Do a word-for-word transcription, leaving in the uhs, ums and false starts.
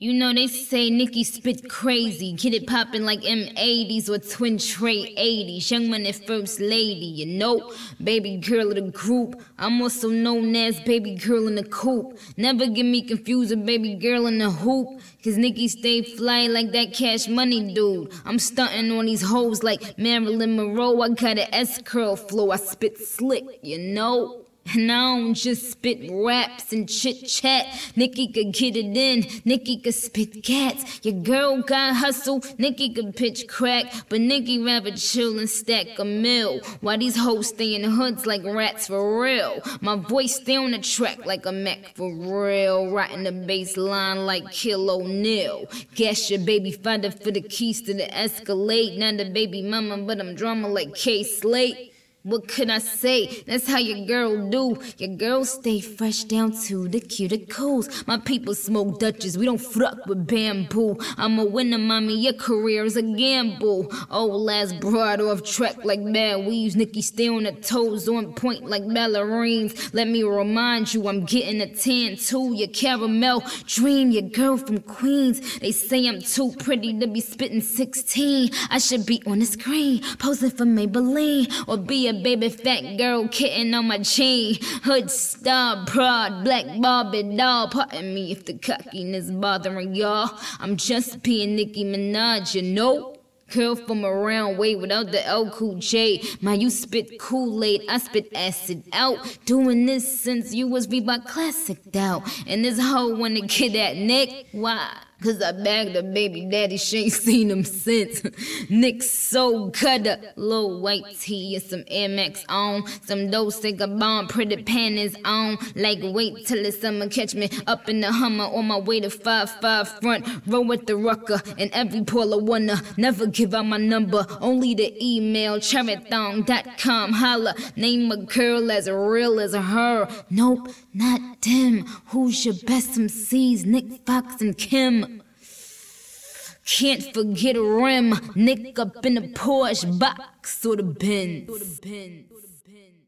You know they say Nicki spit crazy, get it poppin' like M eighties or Twin Tray eighties. Young money first lady, you know, baby girl of the group. I'm also known as baby girl in the coop. Never get me confused with baby girl in the hoop, cause Nicki stay fly like that Cash Money dude. I'm stuntin' on these hoes like Marilyn Monroe. I got an S-curl flow, I spit slick, you know. And I don't just spit raps and chit-chat. Nicki could get it in, Nicki could spit cats. Your girl got hustle, Nicki could pitch crack, but Nicki rather chill and stack a mill. While these hoes stay in the hoods like rats for real. My voice stay on the track like a Mac for real. Riding the bass line like Kill O'Neal. Gas your baby father for the keys to the Escalade. Not the baby mama, but I'm drama like K-Slate. What could I say? That's how your girl do. Your girl stay fresh down to the cuticles. My people smoke Dutchess, we don't fuck with bamboo. I'm a winner, mommy, your career is a gamble. Old ass broad off track like bad weaves. Nicki stay on her toes, on point like ballerines. Let me remind you, I'm getting a tan too. Your caramel dream, your girl from Queens. They say I'm too pretty to be spitting sixteen. I should be on the screen, posing for Maybelline, or be a baby fat girl kitten on my chain. Hood star, broad, black Barbie doll. Pardon me if the cockiness bothering y'all. I'm just being Nicki Minaj, you know. Girl from around way without the L Cool J. Man, you spit Kool-Aid, I spit acid out. Doing this since you was Reebok Classic out. And this hoe wanna get at Nick. Why? Cause I bagged her baby daddy, she ain't seen him since. Nick so gutter, little white tee and some Air Max on. Some Dolce Gabbana, pretty panties on. Like wait till the summer, catch me up in the Hummer on my way to five five front row with the rucker. And every Paula wanna never give out my number, only the email, cherrythong dot com. Holla, name a girl as real as her. Nope, not them. Who's your best M Cs? Nick, Fox, and Kim. Can't forget a rim, Nick up in the Porsche box or the Benz.